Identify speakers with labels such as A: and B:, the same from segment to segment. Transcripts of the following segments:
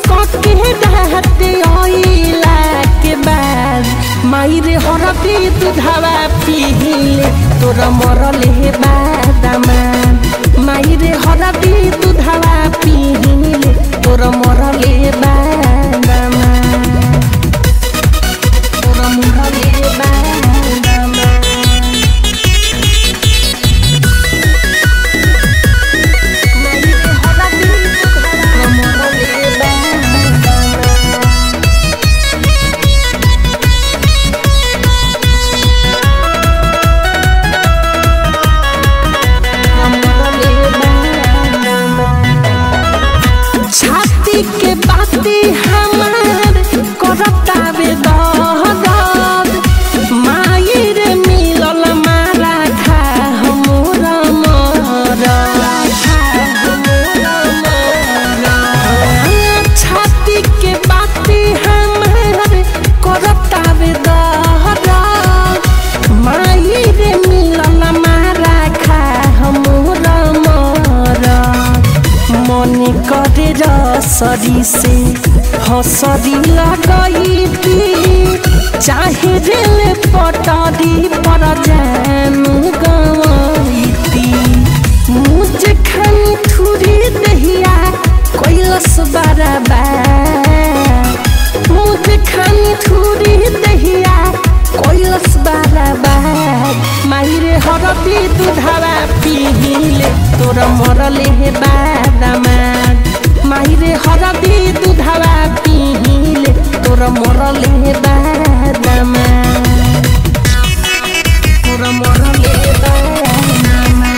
A: कके रहते आइला के बाद मायरे हरदी दूधवा पीले तोरा मरले बादामा मायरे हरदी दूधवा पीले तोरा मरले बादामा तोरा मरले बादामा के बाती हमार करतावे दहदद मायर मिलल मारा खा हमरा मरा छाती के बाती हमार करतावे दहदद मायर मिलल मारा खा हमरा मरा मन करे रसरी से हसरी लगैती चाहे रेल पटरी पर जानू गवैती मुझे खानी थुरी दहिया कैलस बराबर मुझे खानी थुरी दहिया कैलस बराबर मायरे हरदी दूधवा पीले तोरा मरले बादामा मायरे हरदी दूधवा पीले तोरा मरले बादामा तोरा मरले बादामा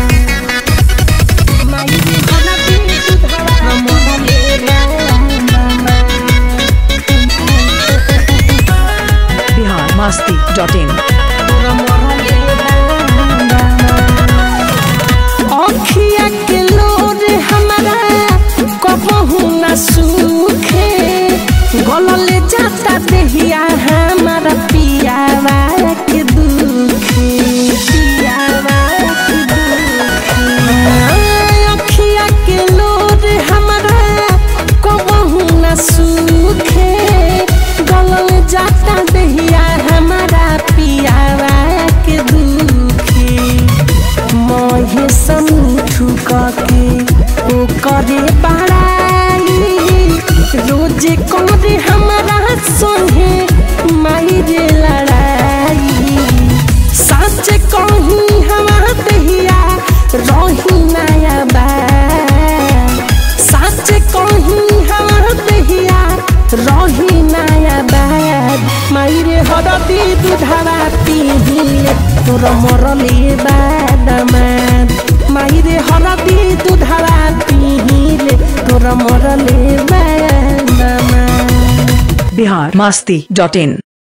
A: मायरे हरदी दूधवा मरले बादामा
B: biharmasti.in
A: तोरा मरले बादामा अखिया के लोर हमारा कबहू न सूखे गलले जाता देहिया हमारा पियावा के दुखे पियावा के दुखे अखिया के लोर हमारा कबहू न सूखे गलले जाता देहिया हमारा पियावा के दुखे मोहे समूठू के ओ करे बड़ाई रोजे करे हमारा संगे मायरे लड़ाई सच कहूँ हमारा दहिया रही नया बात सच कहूँ हमारा दहिया रही नया बात मायरे हरदी दूधवा पीले तोरा मरले बादामा मायरे हरदी दूधवा पीले तोरा मरले बादामा
B: biharmasti.in